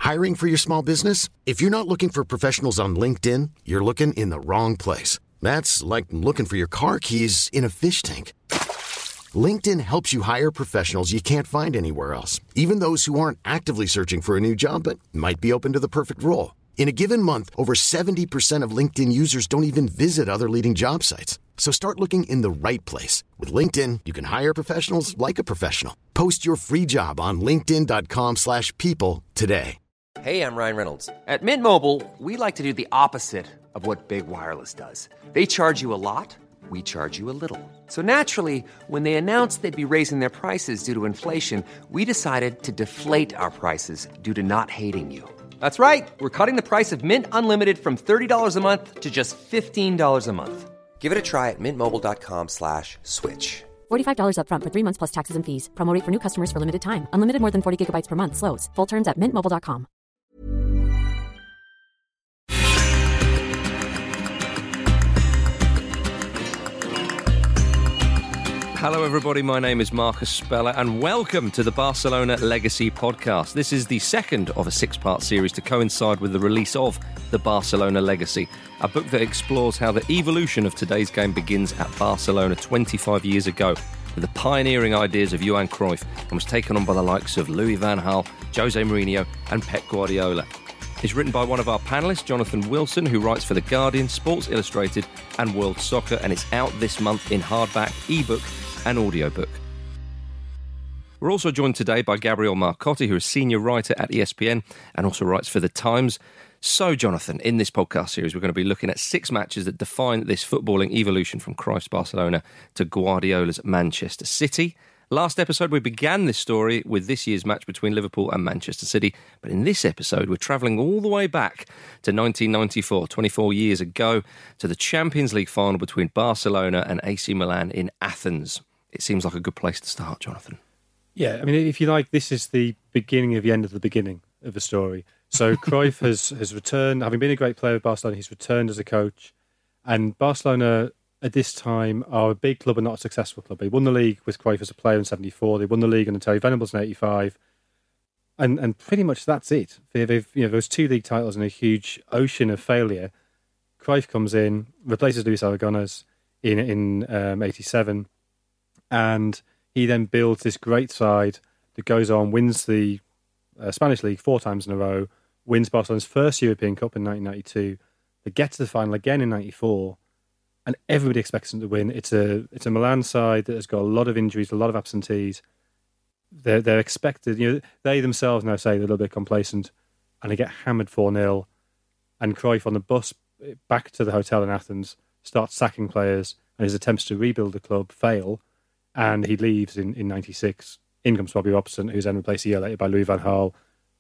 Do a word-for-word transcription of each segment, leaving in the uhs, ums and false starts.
Hiring for your small business? If you're not looking for professionals on LinkedIn, you're looking in the wrong place. That's like looking for your car keys in a fish tank. LinkedIn helps you hire professionals you can't find anywhere else, even those who aren't actively searching for a new job but might be open to the perfect role. In a given month, over seventy percent of LinkedIn users don't even visit other leading job sites. So start looking in the right place. With LinkedIn, you can hire professionals like a professional. Post your free job on linkedin.com slash people today. Hey, I'm Ryan Reynolds. At Mint Mobile, we like to do the opposite of what Big Wireless does. They charge you a lot, we charge you a little. So naturally, when they announced they'd be raising their prices due to inflation, we decided to deflate our prices due to not hating you. That's right. We're cutting the price of Mint Unlimited from thirty dollars a month to just fifteen dollars a month. Give it a try at mintmobile.com slash switch. forty-five dollars up front for three months plus taxes and fees. Promo rate for new customers for limited time. Unlimited more than forty gigabytes per month. Slows full terms at mint mobile dot com. Hello everybody, my name is Marcus Speller and welcome to the Barcelona Legacy podcast. This is the second of a six-part series to coincide with the release of The Barcelona Legacy, a book that explores how the evolution of today's game begins at Barcelona twenty-five years ago with the pioneering ideas of Johan Cruyff and was taken on by the likes of Louis van Gaal, Jose Mourinho and Pep Guardiola. It's written by one of our panellists, Jonathan Wilson, who writes for The Guardian, Sports Illustrated and World Soccer, and it's out this month in hardback, ebook and audiobook. We're also joined today by Gabriel Marcotti, who is senior writer at E S P N and also writes for The Times. So, Jonathan, in this podcast series, we're going to be looking at six matches that define this footballing evolution from Cruyff's Barcelona to Guardiola's Manchester City. Last episode, we began this story with this year's match between Liverpool and Manchester City. But in this episode, we're travelling all the way back to nineteen ninety-four, twenty-four years ago, to the Champions League final between Barcelona and A C Milan in Athens. It seems like a good place to start, Jonathan. Yeah, I mean, if you like, this is the beginning of the end of the beginning of the story. So Cruyff has, has returned, having been a great player with Barcelona, he's returned as a coach. And Barcelona, at this time, are a big club and not a successful club. They won the league with Cruyff as a player in seventy-four. They won the league under Terry Venables in eighty-five. And and pretty much that's it. They, they've, you know, those two league titles and a huge ocean of failure. Cruyff comes in, replaces Luis Aragonés in, in um, eighty-seven. And he then builds this great side that goes on, wins the uh, Spanish League four times in a row, wins Barcelona's first European Cup in nineteen ninety-two. They get to the final again in ninety-four, and everybody expects them to win. It's a it's a Milan side that has got a lot of injuries, a lot of absentees. They're, they're expected, you know, they themselves now say they're a little bit complacent, and they get hammered four nil. And Cruyff on the bus back to the hotel in Athens starts sacking players, and his attempts to rebuild the club fail. And he leaves in, in ninety-six. In comes Bobby Robson, who's then replaced a year later by Louis van Gaal.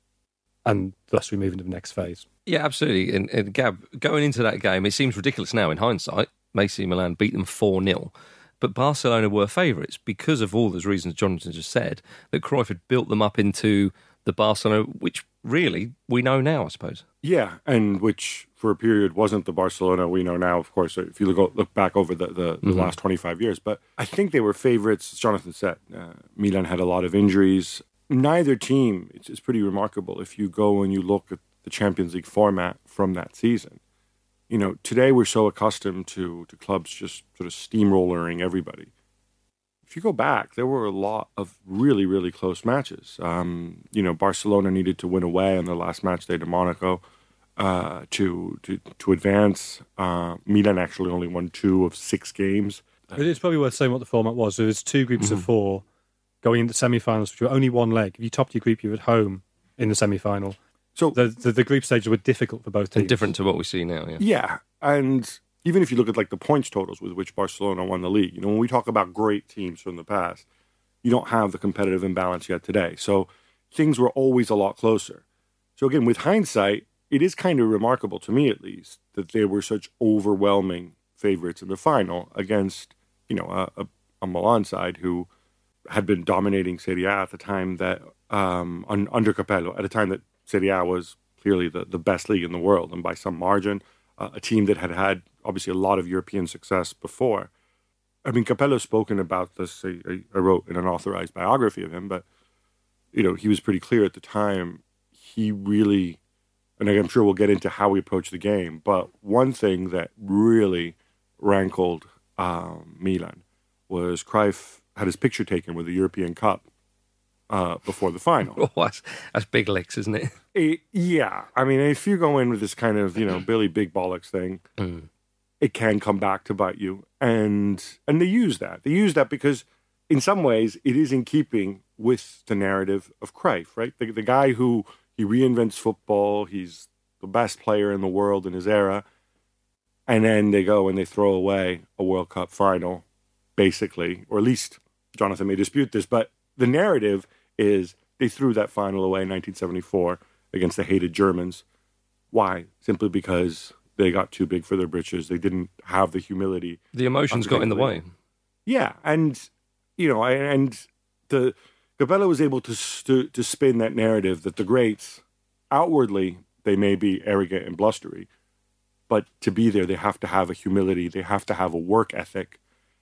And thus we move into the next phase. Yeah, absolutely. And, and Gab, going into that game, it seems ridiculous now in hindsight. A C Milan beat them four nil. But Barcelona were favourites because of all those reasons Jonathan just said, that Cruyff had built them up into the Barcelona, which really we know now, I suppose. Yeah, and which for a period wasn't the Barcelona we know now, of course, if you look, look back over the, the, the mm-hmm. last twenty-five years. But I think they were favourites, as Jonathan said. Uh, Milan had a lot of injuries. Neither team, it's, it's pretty remarkable if you go and you look at the Champions League format from that season. You know, today we're so accustomed to, to clubs just sort of steamrollering everybody. If you go back, there were a lot of really, really close matches. Um, you know, Barcelona needed to win away on their last match day to Monaco uh, to, to to advance. Uh, Milan actually only won two of six games. It's probably worth saying what the format was. There was two groups mm-hmm. of four going into semi-finals, which were only one leg. If you topped your group, you were at home in the semi-final. So the, the, the group stages were difficult for both teams. And different to what we see now, yeah. Yeah, and even if you look at like the points totals with which Barcelona won the league, you know, when we talk about great teams from the past, you don't have the competitive imbalance yet today. So things were always a lot closer. So again, with hindsight, it is kind of remarkable to me, at least, that they were such overwhelming favorites in the final against, you know, a, a, a Milan side who had been dominating Serie A at the time that um, un, under Capello, at a time that Serie A was clearly the, the best league in the world, and by some margin, uh, a team that had had obviously a lot of European success before. I mean, Capello's spoken about this. I, I wrote in an authorized biography of him, but you know, he was pretty clear at the time. he really, and I'm sure we'll get into how he approached the game, but one thing that really rankled um, Milan was Cruyff had his picture taken with the European Cup uh, before the final. Oh, that's, that's big licks, isn't it? It, yeah. I mean, if you go in with this kind of, you know, Billy Big Bollocks thing, mm. it can come back to bite you. And and they use that. They use that because in some ways it is in keeping with the narrative of Cruyff, right? The, the guy who, he reinvents football, he's the best player in the world in his era, and then they go and they throw away a World Cup final, basically, or at least Jonathan may dispute this, but the narrative is they threw that final away in nineteen seventy-four against the hated Germans. Why? Simply because they got too big for their britches. They didn't have the humility. The emotions got in the way. Yeah, and, you know, and the Capello was able to, to to spin that narrative that the greats, outwardly, they may be arrogant and blustery, but to be there, they have to have a humility. They have to have a work ethic.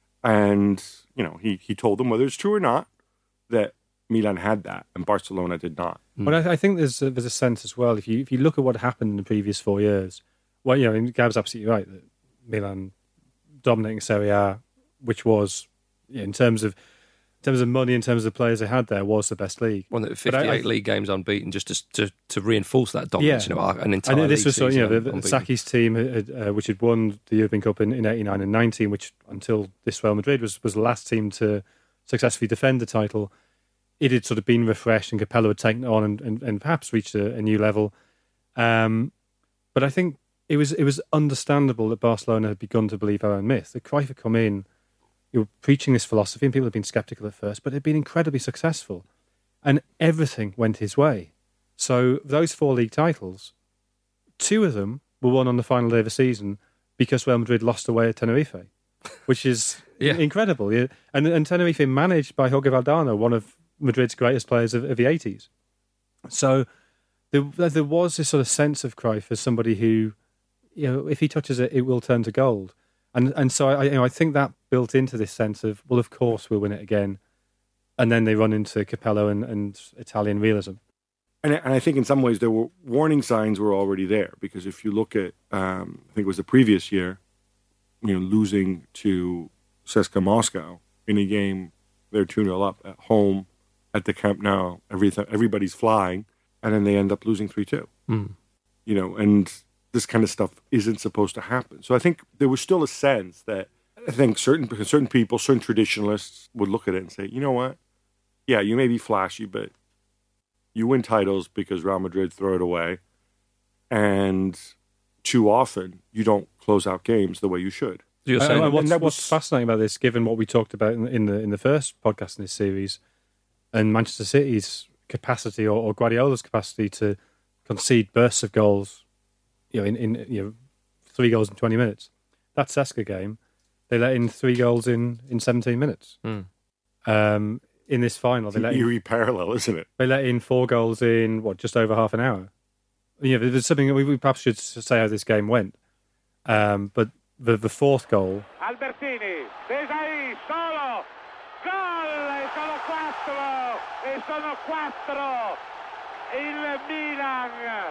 And, you know, he, he told them, whether it's true or not, that Milan had that and Barcelona did not. But I, I think there's a, there's a sense as well, if you if you look at what happened in the previous four years, well, you know, Gab's absolutely right, that Milan dominating Serie A, which was, yeah, in terms of in terms of money, in terms of the players they had there, was the best league. Won fifty-eight I, I, league games unbeaten, just to to, to reinforce that dominance. Yeah. You know, an entire. And this league was so, you know, the, unbeaten. Saki's team, had, uh, which had won the European Cup in, in eighty-nine and nineteen, which until this Real Madrid was was the last team to successfully defend the title. It had sort of been refreshed, and Capello had taken it on and, and, and perhaps reached a, a new level. Um, but I think it was it was understandable that Barcelona had begun to believe our own myth. That Cruyff had come in, you were preaching this philosophy, and people had been sceptical at first, but it had been incredibly successful, and everything went his way. So those four league titles, two of them were won on the final day of the season because Real Madrid lost away at Tenerife, which is yeah. incredible. Yeah. And, and Tenerife managed by Jorge Valdano, one of Madrid's greatest players of, of the eighties. So there, there was this sort of sense of Cruyff as somebody who, you know, if he touches it, it will turn to gold. And and so I, you know, I think that built into this sense of, well, of course we'll win it again. And then they run into Capello and, and Italian realism. And, and I think in some ways there were warning signs were already there, because if you look at, um, I think it was the previous year, you know, losing to C S K A Moscow in a game, they're two nil up at home at the Camp Nou, everything, everybody's flying, and then they end up losing three two. Mm. You know, and this kind of stuff isn't supposed to happen. So I think there was still a sense that I think certain certain people, certain traditionalists would look at it and say, you know what? Yeah, you may be flashy, but you win titles because Real Madrid throw it away, and too often you don't close out games the way you should. You're saying, uh, what's, was, what's fascinating about this, given what we talked about in, in the in the first podcast in this series, and Manchester City's capacity or, or Guardiola's capacity to concede bursts of goals, you know, in, in you know three goals in twenty minutes. That C S K A game, they let in three goals in, in seventeen minutes. Mm. Um, in this final, they let in, eerie parallel, isn't it? They let in four goals in what just over half an hour. You know, there's something we, we perhaps should say how this game went, um, but. The, the fourth goal. Albertini, Desai, solo, gol, e sono quattro, e sono quattro. Il Milan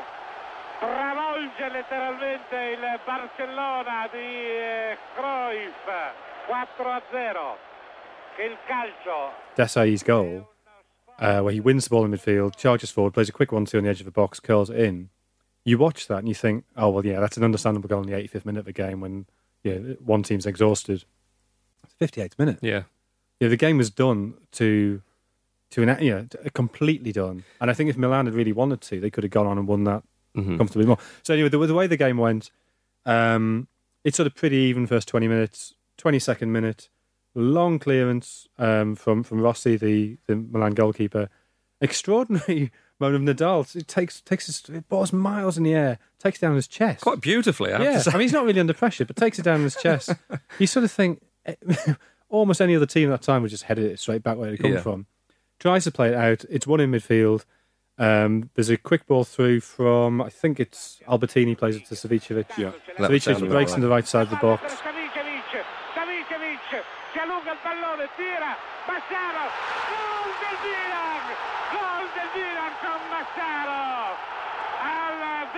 travolge letteralmente il Barcellona di eh, Cruyff, quattro a zero. Che il calcio. Desai's goal, uh, where he wins the ball in midfield, charges forward, plays a quick one-two on the edge of the box, curls it in. You watch that and you think, oh, well, yeah, that's an understandable goal in the eighty-fifth minute of the game when yeah, one team's exhausted. It's fifty-eighth minute. Yeah. Yeah, the game was done to, to an, you know, completely done. And I think if Milan had really wanted to, they could have gone on and won that mm-hmm. comfortably more. So anyway, the, the way the game went, um, it's sort of pretty even first twenty minutes, twenty-second minute, long clearance um, from, from Rossi, the, the Milan goalkeeper. Extraordinary moment of Nadal. It takes takes his it balls miles in the air, takes it down his chest. Quite beautifully, I have yeah. to say. I mean, he's not really under pressure, but takes it down his chest. You sort of think almost any other team at that time would just head it straight back where it come yeah. from. Tries to play it out. It's one in midfield. Um, there's a quick ball through from, I think it's Albertini plays it to Savicevic. Yeah. Savicevic breaks on the right side of the box.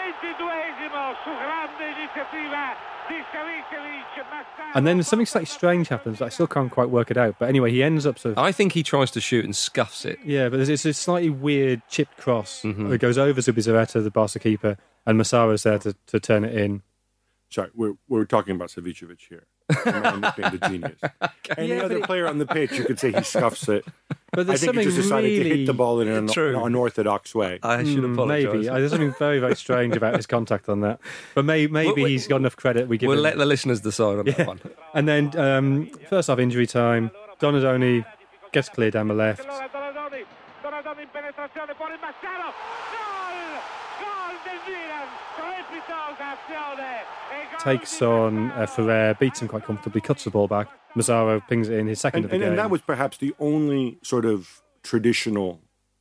ventiduesimo su grande iniziativa di Savicevic. And then something slightly strange happens. I still can't quite work it out. But anyway, he ends up sort of... I think he tries to shoot and scuffs it. Yeah, but there's it's a slightly weird chipped cross Mm-hmm. that goes over Zubizarreta, the Barca keeper, and Massaro's there to, to turn it in. Sorry, we're we're talking about Savicevic here. The man nicknamed the genius. Any Yeah, other but- player on the pitch, you could say he scuffs it. But I there's think he something just decided really... to hit the ball in an True. unorthodox way. I should Hmm, apologise. Maybe. There's something very, very strange about his contact on that. But may, maybe Well, we- he's got enough credit. We give We'll him. let the listeners decide on Yeah. that one. And then um, first half injury time, Donadoni gets clear down the left. Allora Donadoni, Donadoni in penetrazione, fuori Massaro, gol! Gol del Milan, strepitosa azione. E gol Takes di on uh, Massaro. Ferrer, beats him quite comfortably, cuts the ball back. Mazzaro pings it in, his second And, of the and, game. and that was perhaps the only sort of traditional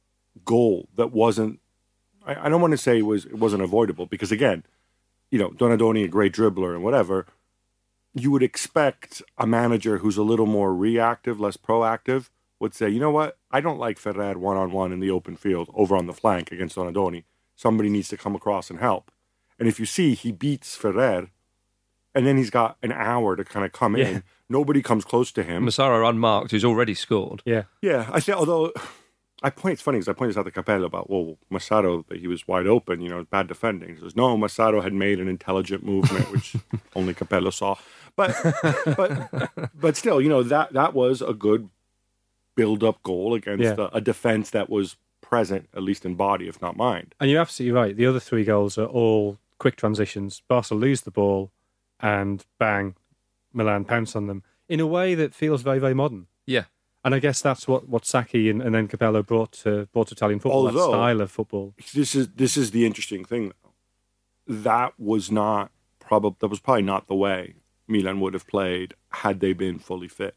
goal that wasn't. I, I don't want to say it was it wasn't avoidable because again, you know, Donadoni, a great dribbler and whatever. You would expect a manager who's a little more reactive, less proactive, would say, you know what, I don't like Ferrer one on one in the open field over on the flank against Donadoni. Somebody needs to come across and help. And if you see, he beats Ferrer, and then he's got an hour to kind of come Yeah. in. Nobody comes close to him. Massaro unmarked, who's already scored. Yeah. Yeah, I think. Although I point, it's funny because I pointed out to Capello about well, Massaro that he was wide open. You know, bad defending. He says no, Massaro had made an intelligent movement, which only Capello saw. But but but still, you know that that was a good build-up goal against Yeah. a, a defense that was present, at least in body, if not mind. And you're absolutely right. The other three goals are all quick transitions. Barca lose the ball, and bang, Milan pounce on them in a way that feels very, very modern. Yeah. And I guess that's what, what Sacchi and, and then Capello brought to brought to Italian football. that Although- style of football. This is this is the interesting thing, though. That was not probably that was probably not the way Milan would have played had they been fully fit.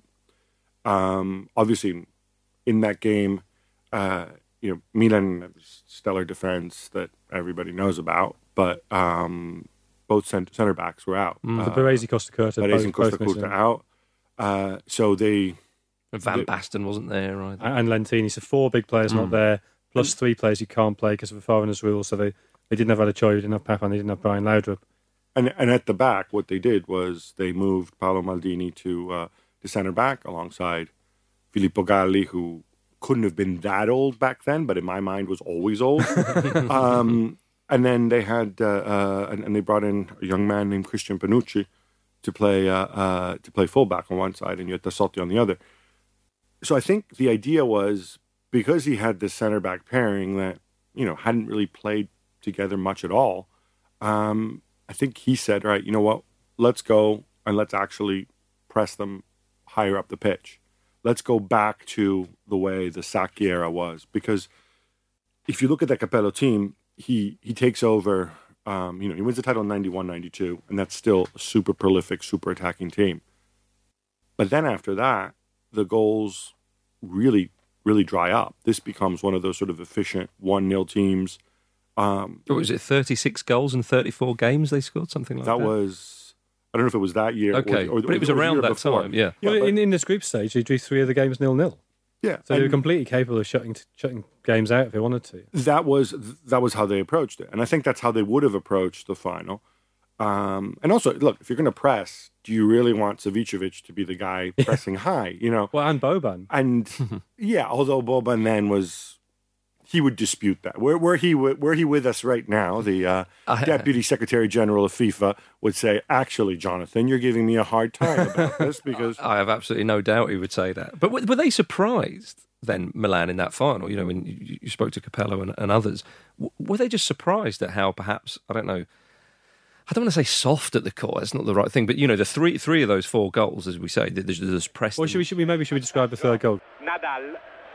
Um, obviously, in that game, uh, you know, Milan has stellar defense that everybody knows about, but um, both cent- center backs were out. Mm, Uh, the Baresi, Costa Curta, Baresi both, and both Costa missing. Curta out. Uh, so they Van The- Basten wasn't there either. And Lentini, so four big players Hmm. not there, plus three players you can't play because of the foreigners' rule. So they, they didn't have Alachoy, they didn't have Papan, they didn't have Brian Laudrup. And and at the back, what they did was they moved Paolo Maldini to uh, to center back alongside Filippo Galli, who couldn't have been that old back then, but in my mind was always old. um, and then they had uh, uh, and, and they brought in a young man named Christian Panucci to play uh, uh, to play fullback on one side, and you had Tassotti on the other. So I think the idea was because he had this center back pairing that you know hadn't really played together much at all. Um, I think he said, "All right, you know what? Let's go and let's actually press them higher up the pitch. Let's go back to the way the Sacchi era was." Because if you look at that Capello team, he he takes over. Um, you know, he wins the title in ninety-one ninety-two, and that's still a super prolific, super attacking team. But then after that, the goals really, really dry up. This becomes one of those sort of efficient one nil teams. Um, What was it, thirty-six goals in thirty-four games they scored? Something like that? that was, I don't know if it was that year. Okay, or, or, but it was or the around year that before. time, yeah. Yeah, well, but- in, in this group stage, they drew three of the games nil-nil. yeah. So they were and completely capable of shutting shutting games out if they wanted to. that was that was how they approached it, and I think that's how they would have approached the final. Um, and also, look, if you're going to press, do you really want Savicevic to be the guy pressing high? You know, Well, and Boban. and yeah, although Boban then was, he would dispute that. Where where he wi- where he with us right now, the uh, Deputy Secretary General of FIFA would say, actually, Jonathan, you're giving me a hard time about this because I have absolutely no doubt he would say that. But were were they surprised then, Milan, in that final? You know, when you, you spoke to Capello and, and others, w- were they just surprised at how perhaps, I don't know, I don't want to say soft at the core, it's not the right thing, but you know, the three three of those four goals, as we say, there's, there's Preston. Well, should we, should we maybe should we describe the third goal? Nadal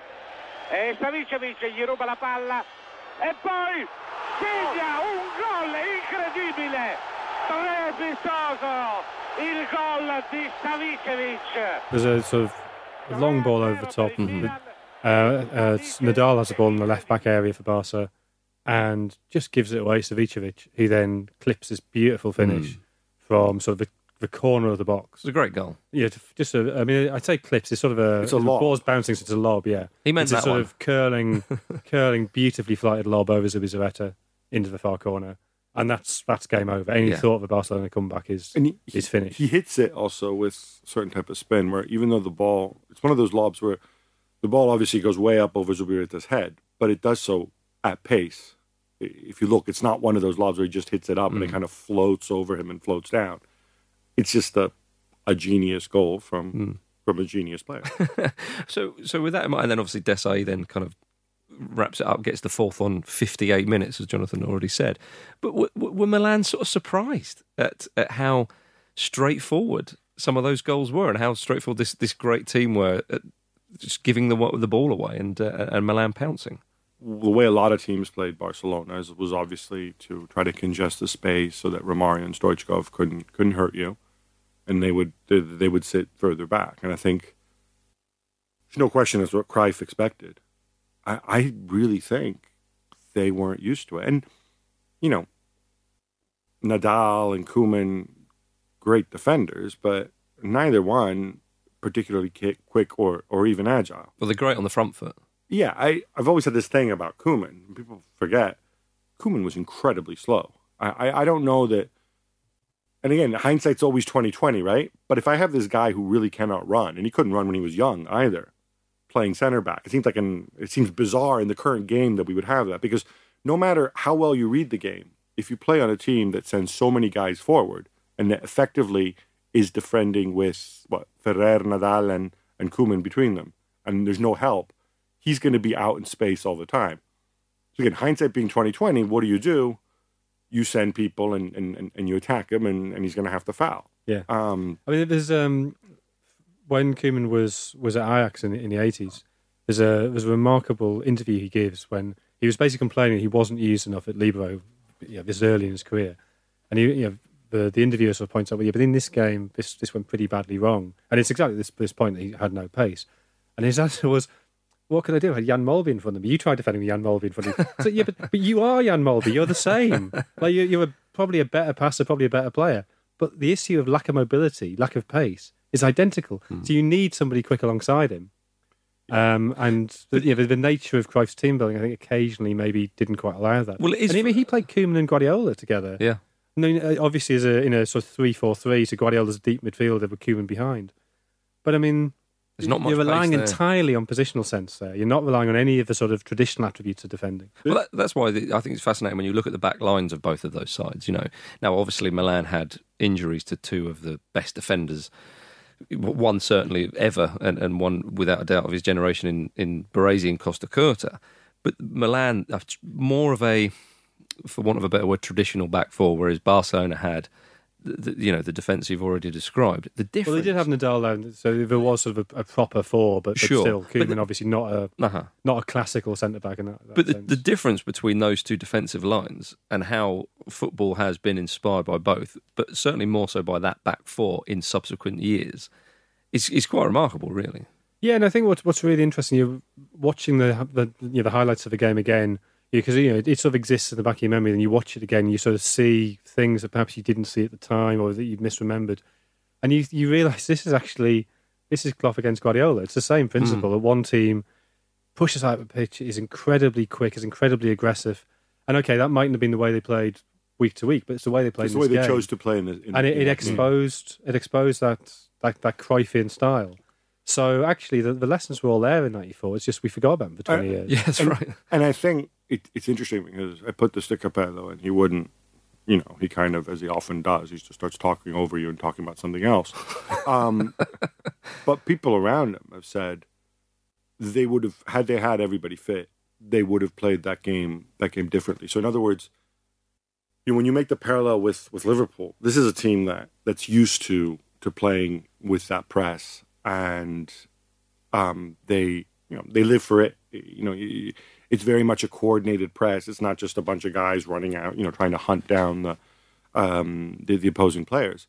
e Savicevic gli ruba la palla e poi segna un gol incredibile, strepitoso il gol di Savicevic. There's a sort of long ball over the top. Uh, uh, Nadal has the ball in the left back area for Barca and just gives it away to Savicevic, who then clips this beautiful finish from sort of the, the corner of the box. It's a great goal. Yeah, to- just a, I mean, I'd say clips. It's sort of a, It's a the lob. ball's bouncing, so it's a lob. Yeah, He meant it's a that sort one. of curling, curling, beautifully flighted lob over Zubizarreta into the far corner. and that's that's game over. Any Yeah. thought of a Barcelona comeback is And he, is finished. He hits it also with a certain type of spin where even though the ball, it's one of those lobs where the ball obviously goes way up over Zubizarreta's head, but it does so at pace. If you look, it's not one of those lobs where he just hits it up and it kind of floats over him and floats down. It's just a a genius goal from Mm. from a genius player. So, so with that in mind, and then obviously Desai then kind of wraps it up, gets the fourth on fifty-eight minutes, as Jonathan already said. But w- w- were Milan sort of surprised at, at how straightforward some of those goals were, and how straightforward this, this great team were at just giving the the ball away and uh, and Milan pouncing? The way a lot of teams played Barcelona is, was obviously to try to congest the space so that Romario and Stoichkov couldn't couldn't hurt you, and they would they, they would sit further back. And I think there's no question that's what Cruyff expected. I, I really think they weren't used to it. And, you know, Nadal and Koeman, great defenders, but neither one particularly quick or, or even agile. Well, they're great on the front foot. Yeah, I, I've always had this thing about Koeman. People forget, Koeman was incredibly slow. I, I, I don't know that, and again, hindsight's always twenty twenty, right? But if I have this guy who really cannot run, and he couldn't run when he was young either, playing center back, it seems like an, it seems bizarre in the current game that we would have that, because no matter how well you read the game, if you play on a team that sends so many guys forward and that effectively is defending with what Ferrer, Nadal, and and Koeman between them, and there's no help, he's going to be out in space all the time. So again, hindsight being twenty twenty, what do you do? You send people and, and, and you attack him, and, and he's going to have to foul. Yeah. Um, I mean, there's um, when Koeman was was at Ajax in the, in the eighties. There's a there's a remarkable interview he gives when he was basically complaining he wasn't used enough at Libero, you know, this early in his career, and he, you know, the the interviewer sort of points out, well, yeah, but in this game, this this went pretty badly wrong, and it's exactly this this point that he had no pace, and his answer was, what could I do? I had Jan Molby in front of me. You tried defending Jan Molby in front of me. So, yeah, but, but you are Jan Molby. You're the same. Like you, you're a, probably a better passer, probably a better player. But the issue of lack of mobility, lack of pace, is identical. Hmm. So you need somebody quick alongside him. Um, and the, you know, the, the nature of Cruyff's team building, I think, occasionally maybe didn't quite allow that. Well, it is and even he played Koeman and Guardiola together. Yeah. I mean, obviously, as a in a sort of three four three, so Guardiola's a deep midfielder with Koeman behind. But I mean, There's not much you're relying pace there. entirely on positional sense there. You're not relying on any of the sort of traditional attributes of defending. Well, that, that's why the, I think it's fascinating when you look at the back lines of both of those sides. You know, now obviously Milan had injuries to two of the best defenders, one certainly ever, and, and one without a doubt of his generation in in Baresi and Costa Curta. But Milan have more of a, for want of a better word, traditional back four, whereas Barcelona had, the, you know, the defence you've already described. The difference. Well, they did have Nadal down, so there was sort of a, a proper four, but, but Sure. still, But Koeman the- obviously not a Uh-huh. not a classical centre back in that. that But the, sense. the difference between those two defensive lines and how football has been inspired by both, but certainly more so by that back four in subsequent years, is is quite remarkable, really. Yeah, and I think what's what's really interesting, you're watching the the you know, the highlights of the game again, because you know it sort of exists in the back of your memory, and you watch it again, and you sort of see things that perhaps you didn't see at the time or that you'd misremembered, and you you realise this is actually this is Klopp against Guardiola. It's the same principle. Mm. That one team pushes out the pitch, is incredibly quick, is incredibly aggressive, and okay, that mightn't have been the way they played week to week, but it's the way they played. it's in the way this they game. chose to play in the in, and it, in it that game. exposed it exposed that that, that Cruyffian style. So actually, the, the lessons were all there in ninety-four. It's just we forgot about them for twenty Uh, years. Yeah, that's and, right. And I think it, it's interesting because I put this to Capello, and he wouldn't, you know, he kind of, as he often does, he just starts talking over you and talking about something else. Um, but people around him have said they would have, had they had everybody fit, they would have played that game that game differently. So in other words, you know, when you make the parallel with, with Liverpool, this is a team that, that's used to to playing with that press, and um, they you know they live for it. You know, it's very much a coordinated press. It's not just a bunch of guys running out, you know, trying to hunt down the um, the, the opposing players.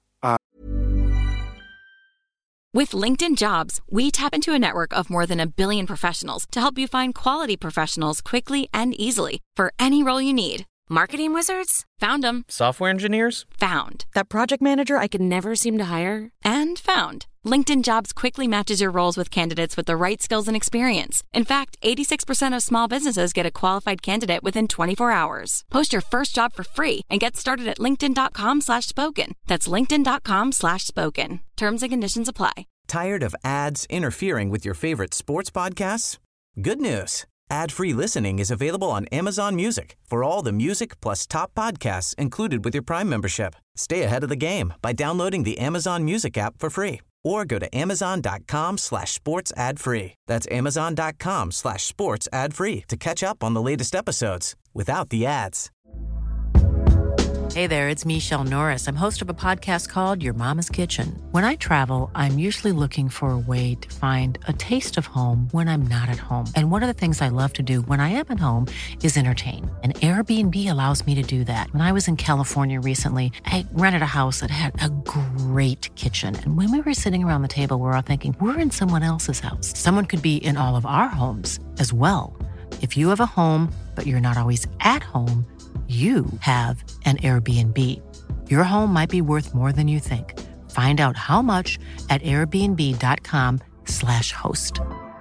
With LinkedIn Jobs, we tap into a network of more than a billion professionals to help you find quality professionals quickly and easily for any role you need. Marketing wizards? Found them. Software engineers? Found. That project manager I could never seem to hire? And found. LinkedIn Jobs quickly matches your roles with candidates with the right skills and experience. In fact, eighty-six percent of small businesses get a qualified candidate within twenty-four hours. Post your first job for free and get started at linkedin.com slash spoken. That's linkedin.com slash spoken. Terms and conditions apply. Tired of ads interfering with your favorite sports podcasts? Good news. Ad-free listening is available on Amazon Music for all the music plus top podcasts included with your Prime membership. Stay ahead of the game by downloading the Amazon Music app for free or go to amazon.com slash sports ad free. That's amazon.com slash sports ad free to catch up on the latest episodes without the ads. Hey there, it's Michelle Norris. I'm host of a podcast called Your Mama's Kitchen. When I travel, I'm usually looking for a way to find a taste of home when I'm not at home. And one of the things I love to do when I am at home is entertain. And Airbnb allows me to do that. When I was in California recently, I rented a house that had a great kitchen. And when we were sitting around the table, we were all thinking, we're in someone else's house. Someone could be in all of our homes as well. If you have a home, but you're not always at home, you have an Airbnb. Your home might be worth more than you think. Find out how much at airbnb.com slash host.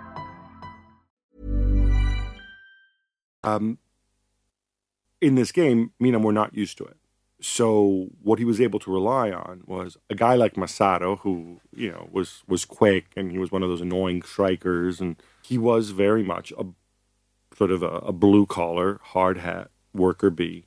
Um, in this game, Milan were not used to it. So what he was able to rely on was a guy like Masato, who, you know, was, was quick and he was one of those annoying strikers. And he was very much a sort of a, a blue-collar, hard-hat worker bee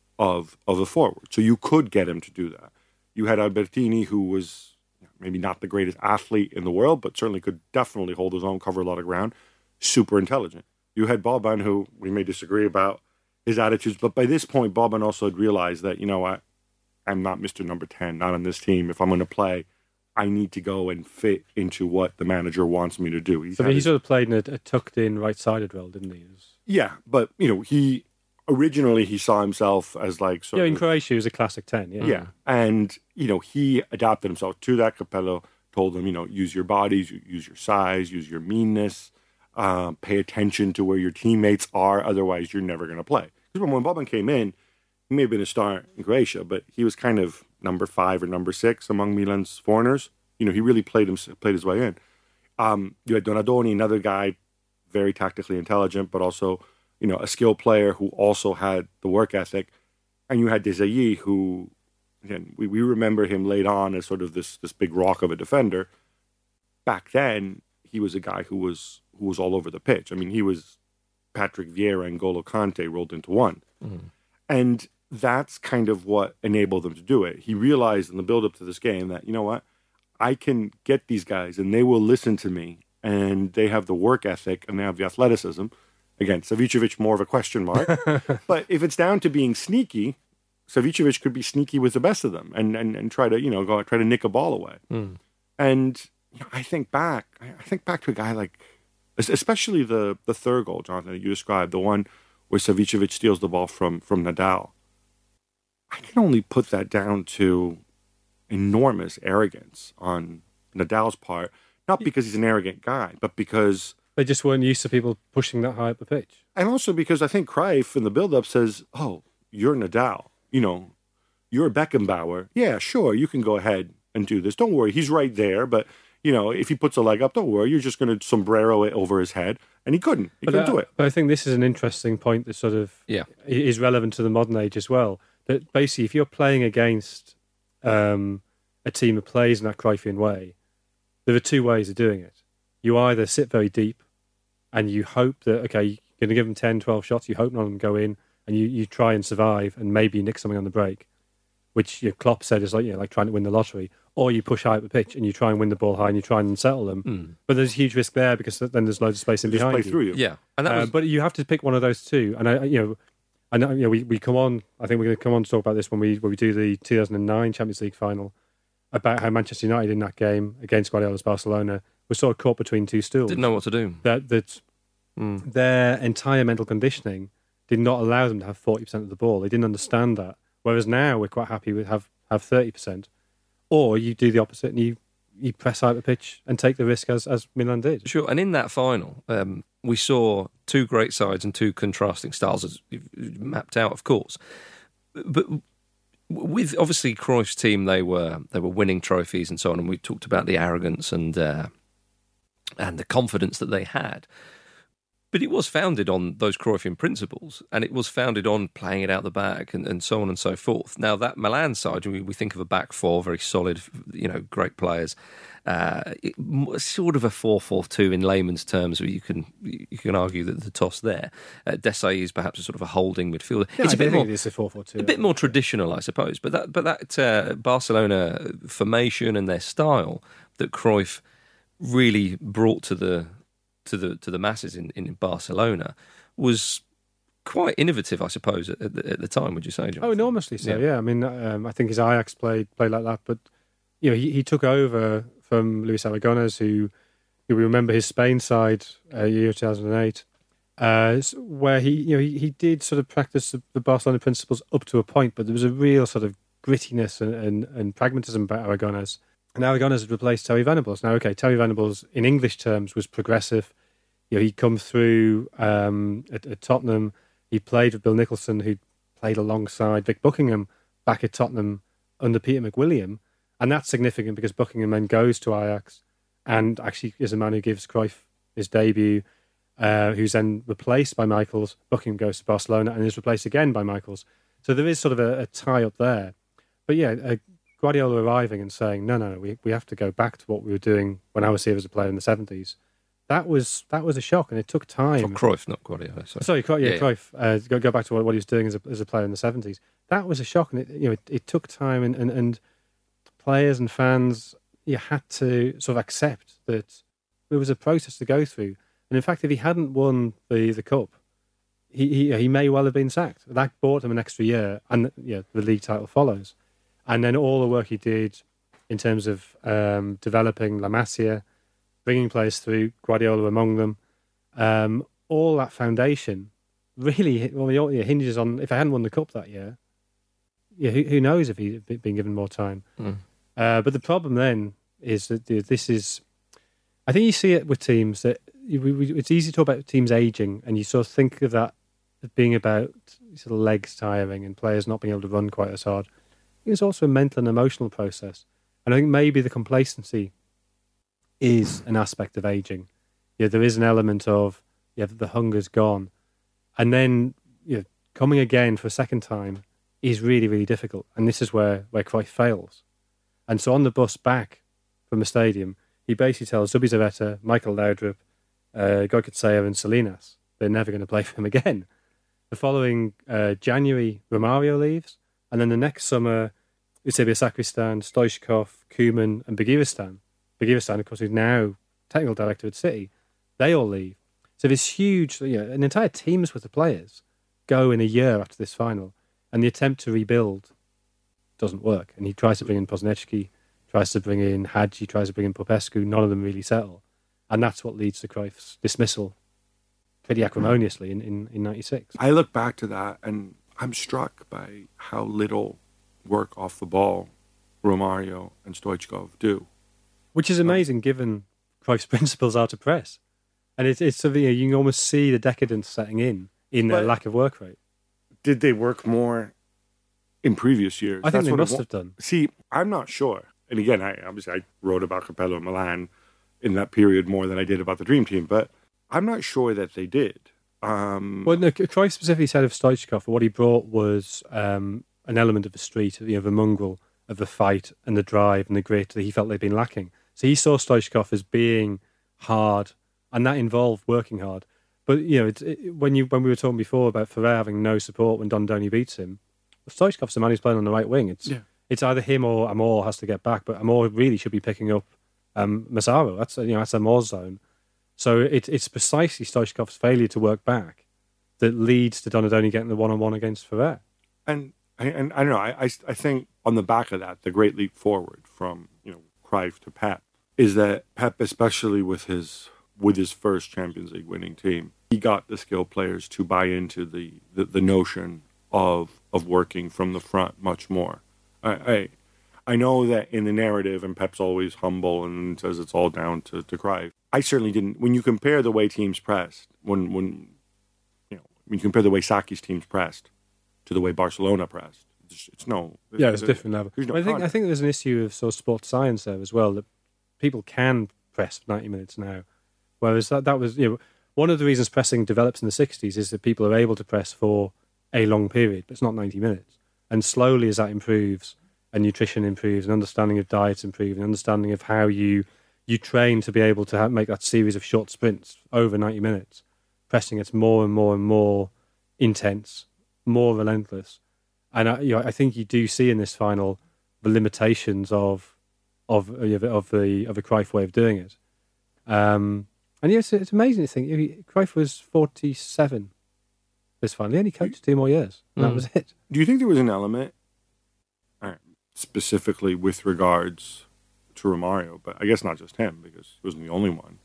of of a forward. So you could get him to do that. You had Albertini, who was maybe not the greatest athlete in the world, but certainly could definitely hold his own, cover a lot of ground, super intelligent. You had Boban, who we may disagree about his attitudes, but by this point, Boban also had realized that, you know what, I'm not Mister Number ten, not on this team. If I'm going to play, I need to go and fit into what the manager wants me to do. He's so he his, sort of played in a, a tucked-in right-sided role, didn't he? Was... Yeah, but, you know, he... Originally, he saw himself as like sort yeah. of, In Croatia, he was a classic ten. Yeah, yeah, and you know he adapted himself to that. Capello told him, you know, use your bodies, use your size, use your meanness, uh, pay attention to where your teammates are. Otherwise, you're never going to play. Because when Boban came in, he may have been a star in Croatia, but he was kind of number five or number six among Milan's foreigners. You know, he really played him played his way in. Um, you had Donadoni, another guy, very tactically intelligent, but also, you know, a skilled player who also had the work ethic. And you had Desailly, who, again, we, we remember him late on as sort of this this big rock of a defender. Back then, he was a guy who was who was all over the pitch. I mean, he was Patrick Vieira and N'Golo Kante rolled into one. Mm-hmm. And that's kind of what enabled them to do it. He realized in the build-up to this game that, you know what, I can get these guys and they will listen to me, and they have the work ethic and they have the athleticism. Again, Savicevic, more of a question mark. But if it's down to being sneaky, Savicevic could be sneaky with the best of them and, and, and try to, you know, go try to nick a ball away. Mm. And you know, I think back, I think back to a guy like, especially the, the third goal, Jonathan, that you described, the one where Savicevic steals the ball from, from Nadal. I can only put that down to enormous arrogance on Nadal's part, not because he's an arrogant guy, but because they just weren't used to people pushing that high up the pitch. And also because I think Cruyff in the build-up says, oh, you're Nadal. You know, you're Beckenbauer. Yeah, sure, you can go ahead and do this. Don't worry, he's right there. But, you know, if he puts a leg up, don't worry, you're just going to sombrero it over his head. And he couldn't. He but, couldn't uh, do it. But I think this is an interesting point that sort of yeah. is relevant to the modern age as well. That basically, if you're playing against um, a team that plays in that Cruyffian way, there are two ways of doing it. You either sit very deep and you hope that, okay, you're going to give them ten, twelve shots, you hope none of them go in, and you, you try and survive and maybe nick something on the break, which your Klopp said is like, you know, like trying to win the lottery. Or you push high up the pitch and you try and win the ball high and you try and unsettle them. Mm. But there's a huge risk there because then there's loads of space in Just behind play you. through you. Yeah. And that was... uh, but you have to pick one of those two. And, I, you know, I know, you know we, we come on, I think we're going to come on to talk about this when we when we do the two thousand nine Champions League final, about how Manchester United in that game against Guardiola's Barcelona was sort of caught between two stools. Didn't know what to do. That, that mm. their entire mental conditioning did not allow them to have forty percent of the ball. They didn't understand that. Whereas now we're quite happy with have, have thirty percent. Or you do the opposite and you, you press out the pitch and take the risk as, as Milan did. Sure, and in that final, um, we saw two great sides and two contrasting styles, as you've mapped out, of course. But with obviously Cruyff's team, they were they were winning trophies and so on, and we talked about the arrogance and uh, and the confidence that they had. But it was founded on those Cruyffian principles, and it was founded on playing it out the back and, and so on and so forth. Now, that Milan side, we, we think of a back four, very solid, you know, great players. Uh, it, sort of a four four two in layman's terms, where you can you can argue that the toss there. Uh, Desailly is perhaps a sort of a holding midfielder. Yeah, it's I a bit think more, it's a four four two. A bit more traditional, I suppose. But that but that uh, Barcelona formation and their style that Cruyff really brought to the to the to the masses in, in Barcelona was quite innovative, I suppose, at the, at the time. Would you say, John? Oh, enormously so. Yeah, Yeah. I mean, um, I think his Ajax played played like that, but you know, he, he took over from Luis Aragonés, who you remember his Spain side, uh, year two thousand eight, uh, where he you know he, he did sort of practice the, the Barcelona principles up to a point, but there was a real sort of grittiness and, and, and pragmatism about Aragonés. And Aragonés had replaced Terry Venables. Now, okay, Terry Venables, in English terms, was progressive. You know, he'd come through um, at, at Tottenham. He played with Bill Nicholson, who played alongside Vic Buckingham back at Tottenham under Peter McWilliam. And that's significant because Buckingham then goes to Ajax and actually is a man who gives Cruyff his debut, uh, who's then replaced by Michaels. Buckingham goes to Barcelona and is replaced again by Michaels. So there is sort of a, a tie up there. But yeah, uh, Guardiola arriving and saying, no, no, no, we, we have to go back to what we were doing when I was here as a player in the seventies. That was that was a shock, and it took time. For Cruyff, not Guardiola. Sorry, sorry Cru- yeah, yeah, Cruyff. Uh, go, go back to what, what he was doing as a, as a player in the seventies. That was a shock, and it, you know, it, it took time, and, and, and players and fans, you had to sort of accept that there was a process to go through. And in fact, if he hadn't won the, the cup, he, he he may well have been sacked. That bought him an extra year, and yeah, the league title follows. And then all the work he did in terms of um, developing La Masia, bringing players through, Guardiola among them, um, all that foundation really well, it hinges on, if I hadn't won the cup that year, yeah, who, who knows if he'd been given more time. Mm. Uh, but the problem then is that this is, I think you see it with teams that you, we, it's easy to talk about teams aging, and you sort of think of that as being about sort of legs tiring and players not being able to run quite as hard. It's also a mental and emotional process. And I think maybe the complacency is an aspect of aging. Yeah, there is an element of, yeah, the hunger's gone. And then, you know, coming again for a second time is really, really difficult. And this is where, where Cruyff fails. And so on the bus back from the stadium, he basically tells Zubizarreta, Michael Laudrup, uh, Goycochea and Salinas they're never going to play for him again. The following uh, January, Romario leaves. And then the next summer, Eusebio Sacristan, Stoichkov, Koeman and Begiristain. Begiristain, of course, who's now technical director at City. They all leave. So this huge, you know, an entire team's worth of players go in a year after this final. And the attempt to rebuild doesn't work. And he tries to bring in Poznecki, tries to bring in Hadji, tries to bring in Popescu. None of them really settle. And that's what leads to Cruyff's dismissal pretty acrimoniously in, in, in ninety-six. I look back to that and I'm struck by how little work off the ball Romario and Stoichkov do. Which is amazing given Cruyff's principles are to press. And it's, it's something, you know, you can almost see the decadence setting in, in their But lack of work rate. Did they work more in previous years? I think That's they what it must wa- have done. See, I'm not sure. And again, I obviously I wrote about Capello and Milan in that period more than I did about the Dream Team, but I'm not sure that they did. Um, Well, no, Cruyff specifically said of Stoichkov, what he brought was um, an element of the street, you know, the mongrel of the fight and the drive and the grit that he felt they'd been lacking. So he saw Stoichkov as being hard, and that involved working hard. But you know, it's, it, when you when we were talking before about Ferrer having no support when Dondoni beats him, well, Stoichkov's the man who's playing on the right wing. It's Yeah. it's either him or Amor has to get back, but Amor really should be picking up um, Massaro. That's you know that's Amor's zone. So it, it's precisely Stoichkov's failure to work back that leads to Donadoni getting the one-on-one against Ferrer. and and I don't know. I, I I think on the back of that, the great leap forward from you know Cruyff to Pep is that Pep, especially with his with his first Champions League winning team, he got the skilled players to buy into the, the, the notion of of working from the front much more. I, I I know that in the narrative, and Pep's always humble and says it's all down to, to Cruyff. I certainly didn't. When you compare the way teams pressed, when when you know when you compare the way Saki's teams pressed to the way Barcelona pressed, it's, it's no. Yeah, it's a different level. No I think I think there's an issue of sort of sports science there as well, that people can press for ninety minutes now, whereas that that was, you know, one of the reasons pressing develops in the sixties is that people are able to press for a long period, but it's not ninety minutes. And slowly as that improves, and nutrition improves, and understanding of diets improves, and understanding of how you you train to be able to have, make that series of short sprints over ninety minutes, pressing gets more and more and more intense, more relentless. And I, you know, I think you do see in this final the limitations of of of the of the Cruyff way of doing it. Um, and yes, it's amazing to think Cruyff was forty-seven this final. He only coached two more years. And mm. That was it. Do you think there was an element, uh, specifically with regards to Romario, but I guess not just him, because he wasn't the only one,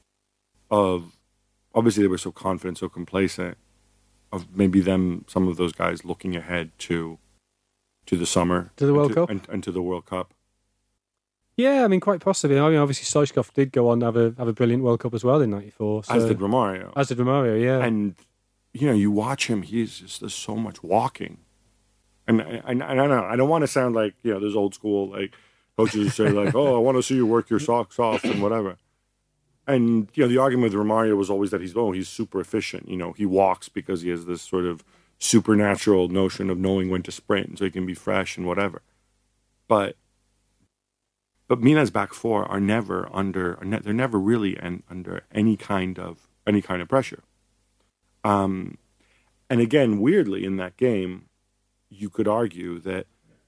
of obviously they were so confident, so complacent, of maybe them, some of those guys looking ahead to to the summer, to the World and to, Cup, and, and to the World Cup. Yeah, I mean, quite possibly. I mean, obviously, Stoichkov did go on to have a have a brilliant World Cup as well in ninety-four. So, as did Romario. As did Romario, yeah. And you know, you watch him; he's just there's so much walking, and and, and I don't know. I don't want to sound like, you know, there's old school like coaches who say like, "Oh, I want to see you work your socks off" and whatever. And, you know, the argument with Romario was always that he's, oh, he's super efficient. You know, he walks because he has this sort of supernatural notion of knowing when to sprint, so he can be fresh and whatever. But, but Milan's back four are never under, are ne- they're never really an, under any kind of, any kind of pressure. Um, and again, weirdly, in that game, you could argue that,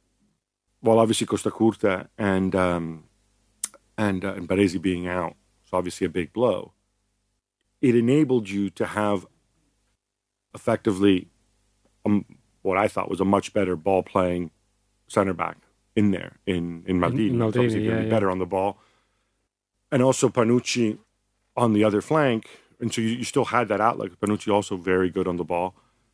well, obviously Costa Curta and, um, and, uh, and Baresi being out, so obviously a big blow, it enabled you to have effectively um, what I thought was a much better ball-playing center back in there, in, in Maldini. Maldini, obviously yeah, going to be yeah. better on the ball. And also Panucci on the other flank. And so you, you still had that outlet. Panucci also very good on the ball.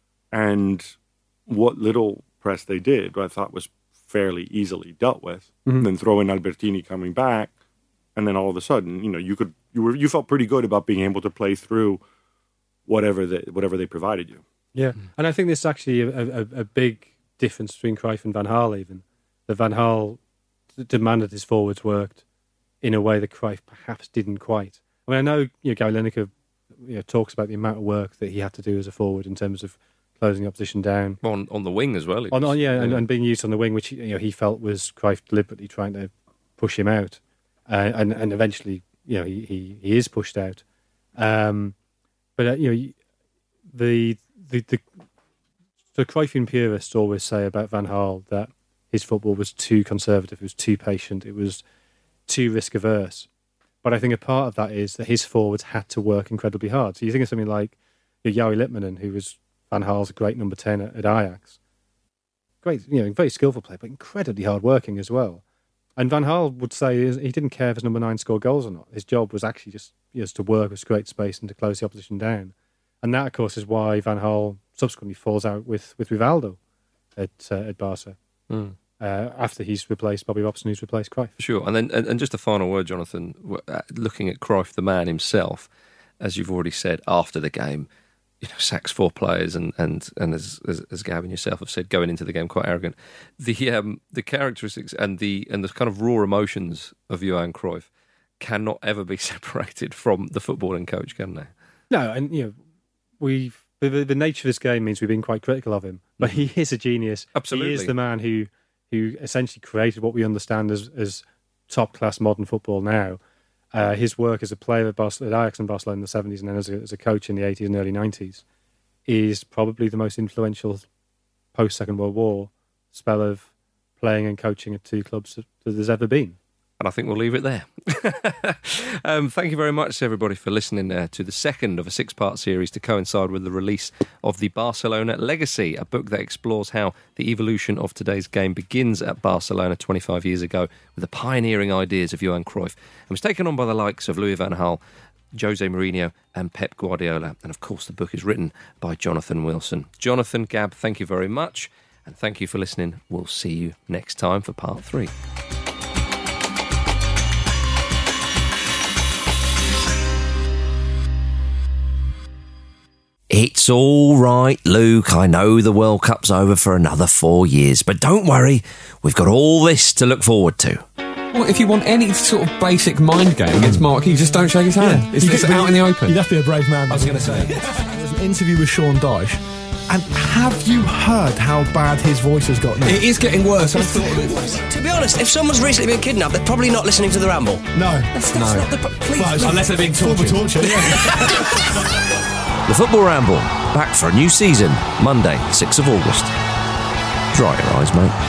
And what little press they did, I thought was fairly easily dealt with. Mm-hmm. And then throw in Albertini coming back. And then all of a sudden, you know, you could you were you felt pretty good about being able to play through whatever they whatever they provided you. Yeah, and I think this is actually a, a, a big difference between Cruyff and Van Gaal. Even that Van Gaal demanded his forwards worked in a way that Cruyff perhaps didn't quite. I mean, I know, you know, Gary Lineker, you know, talks about the amount of work that he had to do as a forward in terms of closing the opposition down on on the wing as well. On, on yeah, yeah. And, and being used on the wing, which, you know, he felt was Cruyff deliberately trying to push him out. Uh, and and eventually, you know, he, he, he is pushed out. Um, but uh, you know, the the the the Cruyffian purists always say about Van Gaal that his football was too conservative, it was too patient, it was too risk averse. But I think a part of that is that his forwards had to work incredibly hard. So you think of something like you know, Jari Litmanen, who was Van Gaal's great number ten at, at Ajax, great, you know, very skillful player, but incredibly hard working as well. And Van Gaal would say he didn't care if his number nine scored goals or not. His job was actually just, you know, to work with great space and to close the opposition down. And that, of course, is why Van Gaal subsequently falls out with, with Rivaldo at uh, at Barca mm. uh, after he's replaced Bobby Robson, who's replaced Cruyff. Sure. And then, and, and just a final word, Jonathan, looking at Cruyff, the man himself, as you've already said, after the game, you know, sacks four players, and and and as as, as Gab and yourself have said, going into the game quite arrogant. The um the characteristics and the and the kind of raw emotions of Johan Cruyff cannot ever be separated from the footballing coach, can they? No, and you know, we've the, the nature of this game means we've been quite critical of him, but he is a genius. Absolutely, he is the man who who essentially created what we understand as as top class modern football now. Uh, his work as a player at, Barcelona, at Ajax and Barcelona in the seventies and then as a, as a coach in the eighties and early nineties is probably the most influential post-Second World War spell of playing and coaching at two clubs that there's ever been. And I think we'll leave it there. um, thank you very much, everybody, for listening uh, to the second of a six-part series to coincide with the release of The Barcelona Legacy, a book that explores how the evolution of today's game begins at Barcelona twenty-five years ago with the pioneering ideas of Johan Cruyff and was taken on by the likes of Louis van Gaal, Jose Mourinho and Pep Guardiola. And, of course, the book is written by Jonathan Wilson. Jonathan, Gab, thank you very much. And thank you for listening. We'll see you next time for part three. It's all right, Luke. I know the World Cup's over for another four years, but don't worry. We've got all this to look forward to. Well, if you want any sort of basic mind game against Mark, you just don't shake his hand. Yeah. It's, it's out in the open. You'd have to be a brave man. I was going to say. There's an interview with Sean Dyche, and have you heard how bad his voice has got now? It is getting worse. I thought it was. To be honest, if someone's recently been kidnapped, they're probably not listening to the ramble. No. That's, that's no. not the... Please, well, please. Unless they're being tortured. torture yeah. The Football Ramble, back for a new season, Monday, sixth of August. Dry your eyes, mate.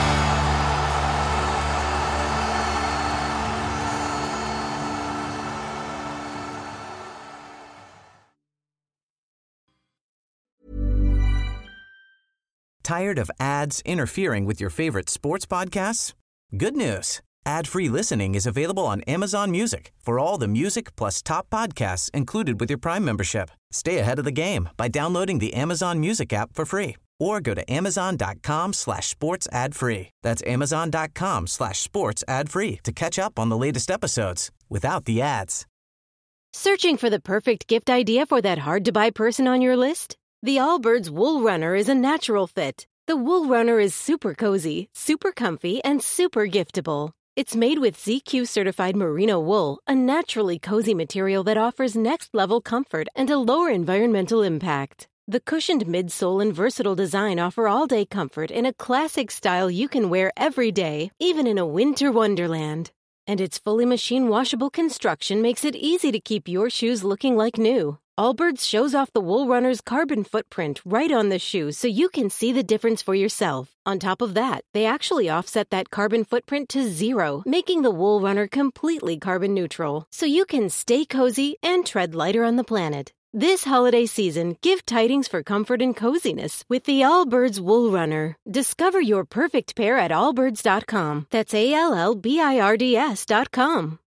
Tired of ads interfering with your favorite sports podcasts? Good news. Ad-free listening is available on Amazon Music for all the music plus top podcasts included with your Prime membership. Stay ahead of the game by downloading the Amazon Music app for free or go to amazon.com slash sports ad free. That's amazon.com slash sports ad free to catch up on the latest episodes without the ads. Searching for the perfect gift idea for that hard-to-buy person on your list? The Allbirds Wool Runner is a natural fit. The Wool Runner is super cozy, super comfy, and super giftable. It's made with Z Q certified merino wool, a naturally cozy material that offers next-level comfort and a lower environmental impact. The cushioned midsole and versatile design offer all-day comfort in a classic style you can wear every day, even in a winter wonderland. And its fully machine-washable construction makes it easy to keep your shoes looking like new. Allbirds shows off the Wool Runner's carbon footprint right on the shoe so you can see the difference for yourself. On top of that, they actually offset that carbon footprint to zero, making the Wool Runner completely carbon neutral, so you can stay cozy and tread lighter on the planet. This holiday season, give tidings for comfort and coziness with the Allbirds Wool Runner. Discover your perfect pair at allbirds dot com. That's A L L B I R D S dot com.